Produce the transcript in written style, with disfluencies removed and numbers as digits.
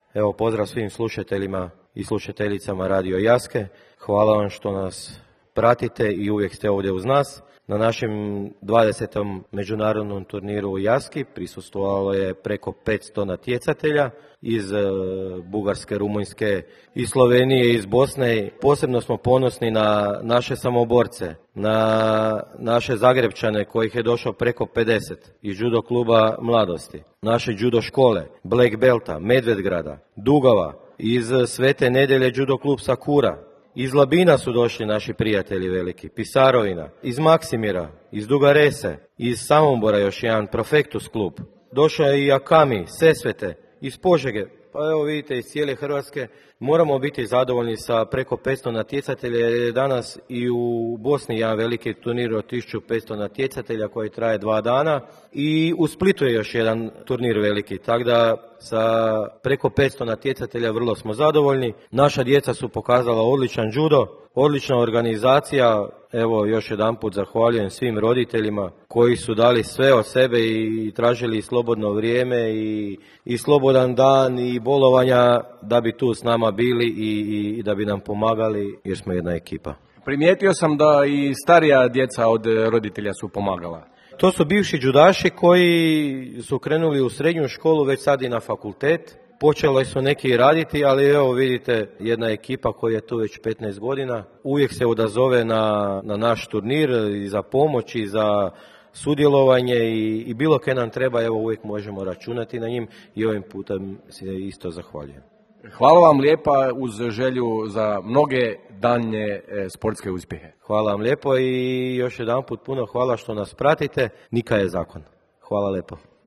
Evo, pozdrav svim slušateljima i slušateljicama Radio Jaske. Hvala vam što nas pratite i uvijek ste ovdje uz nas. Na našem 20. međunarodnom turniru u Jaski prisustvovalo je preko 500 natjecatelja iz Bugarske, Rumunjske i Slovenije, iz Bosne. Posebno smo ponosni na naše samoborce, na naše Zagrebčane kojih je došlo preko 50 iz judo kluba Mladosti, naše judo škole, Black Belta, Medvedgrada, Dugova, iz Svete Nedelje judo klub Sakura. Iz Labina su došli naši prijatelji veliki, Pisarovina, iz Maksimira, iz Duga Rese, iz Samombora još jedan Profektus klub. Došao je i Akami, Sesvete, iz Požege. Pa evo vidite, iz cijele Hrvatske moramo biti zadovoljni sa preko 500 natjecatelja, jer je danas i u Bosni jedan veliki turnir od 1500 natjecatelja koji traje 2 dana i u Splitu je još jedan turnir veliki, tako da sa preko 500 natjecatelja vrlo smo zadovoljni. Naša djeca su pokazala odličan judo, odlična organizacija. Evo, još jedanput zahvaljujem svim roditeljima koji su dali sve od sebe i tražili slobodno vrijeme i slobodan dan i bolovanja da bi tu s nama bili i da bi nam pomagali, jer smo jedna ekipa. Primijetio sam da i starija djeca od roditelja su pomagala. To su bivši judaši koji su krenuli u srednju školu, već sad i na fakultet. Počeli su neki raditi, ali evo vidite, jedna ekipa koja je tu već 15 godina uvijek se odazove na naš turnir i za pomoć i za sudjelovanje i bilo kaj nam treba, evo uvijek možemo računati na njim i ovim putem se isto zahvaljujem. Hvala vam lijepa uz želju za mnoge daljnje sportske uspjehe. Hvala vam lijepo i još jedanput puno hvala što nas pratite. Nika je zakon. Hvala lijepo.